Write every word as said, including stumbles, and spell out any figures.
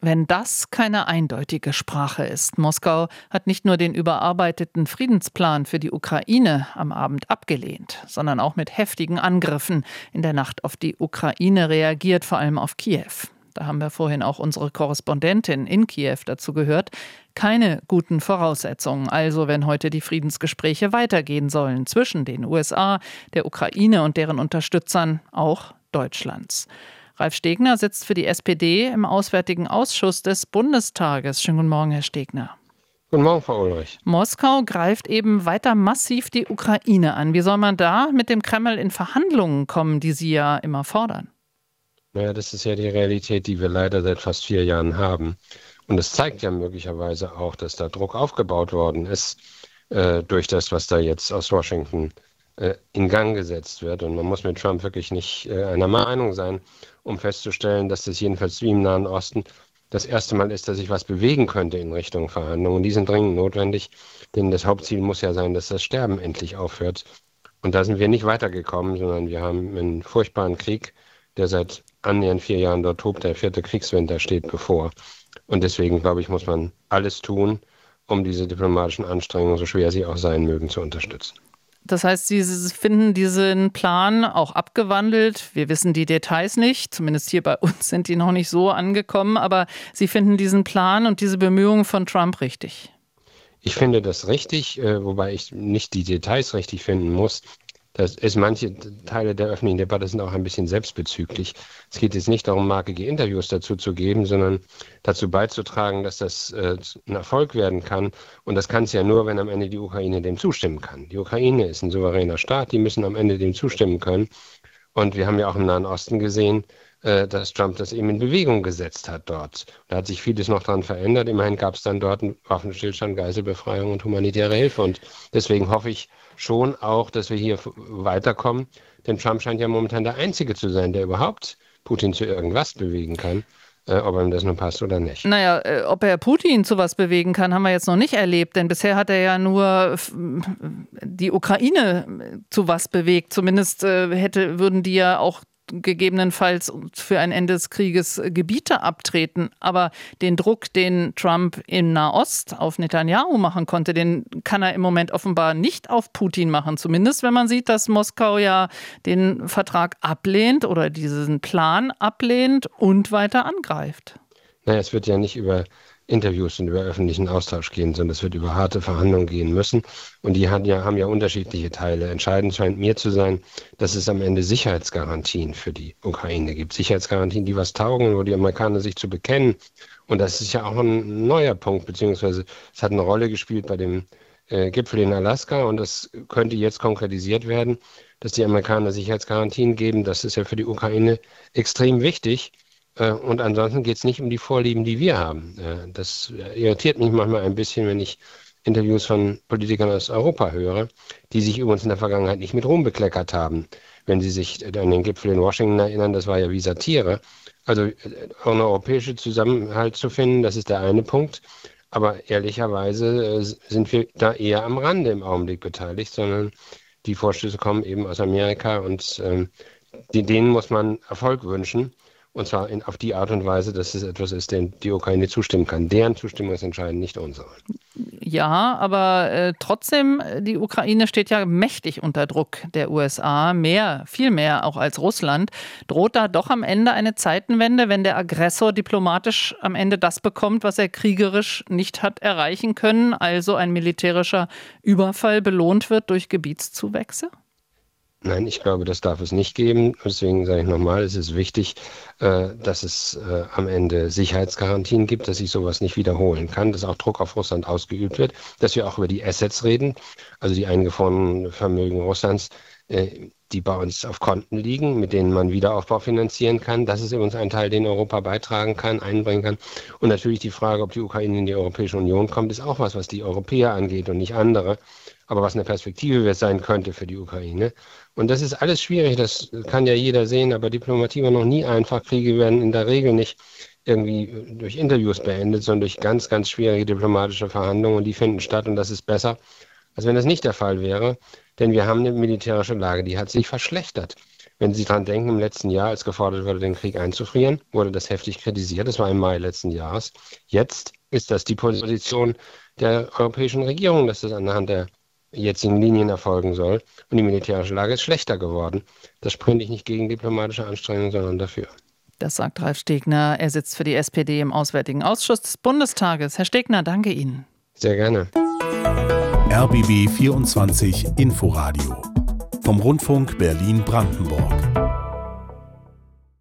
Wenn das keine eindeutige Sprache ist. Moskau hat nicht nur den überarbeiteten Friedensplan für die Ukraine am Abend abgelehnt, sondern auch mit heftigen Angriffen in der Nacht auf die Ukraine reagiert, vor allem auf Kiew. Da haben wir vorhin auch unsere Korrespondentin in Kiew dazu gehört. Keine guten Voraussetzungen, also wenn heute die Friedensgespräche weitergehen sollen zwischen den U S A, der Ukraine und deren Unterstützern, auch Deutschlands. Ralf Stegner sitzt für die S P D im Auswärtigen Ausschuss des Bundestages. Schönen guten Morgen, Herr Stegner. Guten Morgen, Frau Ulrich. Moskau greift eben weiter massiv die Ukraine an. Wie soll man da mit dem Kreml in Verhandlungen kommen, die Sie ja immer fordern? Naja, das ist ja die Realität, die wir leider seit fast vier Jahren haben. Und es zeigt ja möglicherweise auch, dass da Druck aufgebaut worden ist äh, durch das, was da jetzt aus Washington äh, in Gang gesetzt wird. Und man muss mit Trump wirklich nicht äh, einer Meinung sein, um festzustellen, dass das jedenfalls wie im Nahen Osten das erste Mal ist, dass sich was bewegen könnte in Richtung Verhandlungen. Und die sind dringend notwendig, denn das Hauptziel muss ja sein, dass das Sterben endlich aufhört. Und da sind wir nicht weitergekommen, sondern wir haben einen furchtbaren Krieg, der seit annähernd vier Jahren dort tobt. Der vierte Kriegswinter steht bevor. Und deswegen, glaube ich, muss man alles tun, um diese diplomatischen Anstrengungen, so schwer sie auch sein mögen, zu unterstützen. Das heißt, Sie finden diesen Plan auch abgewandelt. Wir wissen die Details nicht, zumindest hier bei uns sind die noch nicht so angekommen, aber Sie finden diesen Plan und diese Bemühungen von Trump richtig? Ich finde das richtig, wobei ich nicht die Details richtig finden muss. Das ist, manche Teile der öffentlichen Debatte sind auch ein bisschen selbstbezüglich. Es geht jetzt nicht darum, markige Interviews dazu zu geben, sondern dazu beizutragen, dass das äh, ein Erfolg werden kann. Und das kann es ja nur, wenn am Ende die Ukraine dem zustimmen kann. Die Ukraine ist ein souveräner Staat, die müssen am Ende dem zustimmen können. Und wir haben ja auch im Nahen Osten gesehen, äh, dass Trump das eben in Bewegung gesetzt hat dort. Da hat sich vieles noch dran verändert. Immerhin gab es dann dort einen Waffenstillstand, Geiselbefreiung und humanitäre Hilfe. Und deswegen hoffe ich schon auch, dass wir hier weiterkommen. Denn Trump scheint ja momentan der Einzige zu sein, der überhaupt Putin zu irgendwas bewegen kann. Äh, ob ihm das nun passt oder nicht. Naja, äh, ob er Putin zu was bewegen kann, haben wir jetzt noch nicht erlebt. Denn bisher hat er ja nur f- die Ukraine zu was bewegt. Zumindest äh, hätte, würden die ja auch gegebenenfalls für ein Ende des Krieges Gebiete abtreten. Aber den Druck, den Trump im Nahost auf Netanyahu machen konnte, den kann er im Moment offenbar nicht auf Putin machen. Zumindest wenn man sieht, dass Moskau ja den Vertrag ablehnt oder diesen Plan ablehnt und weiter angreift. Naja, es wird ja nicht über Interviews und über öffentlichen Austausch gehen, sondern es wird über harte Verhandlungen gehen müssen. Und die haben ja, haben ja unterschiedliche Teile. Entscheidend scheint mir zu sein, dass es am Ende Sicherheitsgarantien für die Ukraine gibt. Sicherheitsgarantien, die was taugen, wo die Amerikaner sich zu bekennen. Und das ist ja auch ein neuer Punkt, beziehungsweise es hat eine Rolle gespielt bei dem äh, Gipfel in Alaska. Und das könnte jetzt konkretisiert werden, dass die Amerikaner Sicherheitsgarantien geben. Das ist ja für die Ukraine extrem wichtig. Und ansonsten geht es nicht um die Vorlieben, die wir haben. Das irritiert mich manchmal ein bisschen, wenn ich Interviews von Politikern aus Europa höre, die sich übrigens in der Vergangenheit nicht mit Ruhm bekleckert haben. Wenn sie sich an den Gipfel in Washington erinnern, das war ja wie Satire. Also einen europäischen Zusammenhalt zu finden, das ist der eine Punkt. Aber ehrlicherweise sind wir da eher am Rande im Augenblick beteiligt, sondern die Vorstöße kommen eben aus Amerika und ähm, denen muss man Erfolg wünschen. Und zwar in, auf die Art und Weise, dass es etwas ist, dem die Ukraine zustimmen kann. Deren Zustimmung ist entscheidend, nicht unsere. Ja, aber äh, trotzdem, die Ukraine steht ja mächtig unter Druck der U S A, mehr, viel mehr auch als Russland. Droht da doch am Ende eine Zeitenwende, wenn der Aggressor diplomatisch am Ende das bekommt, was er kriegerisch nicht hat erreichen können, also ein militärischer Überfall belohnt wird durch Gebietszuwächse? Nein, ich glaube, das darf es nicht geben. Deswegen sage ich nochmal, es ist wichtig, äh, dass es äh, am Ende Sicherheitsgarantien gibt, dass sich sowas nicht wiederholen kann, dass auch Druck auf Russland ausgeübt wird, dass wir auch über die Assets reden, also die eingefrorenen Vermögen Russlands, äh, die bei uns auf Konten liegen, mit denen man Wiederaufbau finanzieren kann. Das ist übrigens ein Teil, den Europa beitragen kann, einbringen kann. Und natürlich die Frage, ob die Ukraine in die Europäische Union kommt, ist auch was, was die Europäer angeht und nicht andere, aber was eine Perspektive sein könnte für die Ukraine. Und das ist alles schwierig, das kann ja jeder sehen, aber Diplomatie war noch nie einfach. Kriege werden in der Regel nicht irgendwie durch Interviews beendet, sondern durch ganz, ganz schwierige diplomatische Verhandlungen und die finden statt und das ist besser, als wenn das nicht der Fall wäre, denn wir haben eine militärische Lage, die hat sich verschlechtert. Wenn Sie daran denken, im letzten Jahr, als gefordert wurde, den Krieg einzufrieren, wurde das heftig kritisiert. Das war im Mai letzten Jahres. Jetzt ist das die Position der europäischen Regierung, dass das anhand der jetzigen Linien erfolgen soll. Und die militärische Lage ist schlechter geworden. Das spricht nicht gegen diplomatische Anstrengungen, sondern dafür. Das sagt Ralf Stegner. Er sitzt für die S P D im Auswärtigen Ausschuss des Bundestages. Herr Stegner, danke Ihnen. Sehr gerne. R B B vierundzwanzig Inforadio vom Rundfunk Berlin-Brandenburg.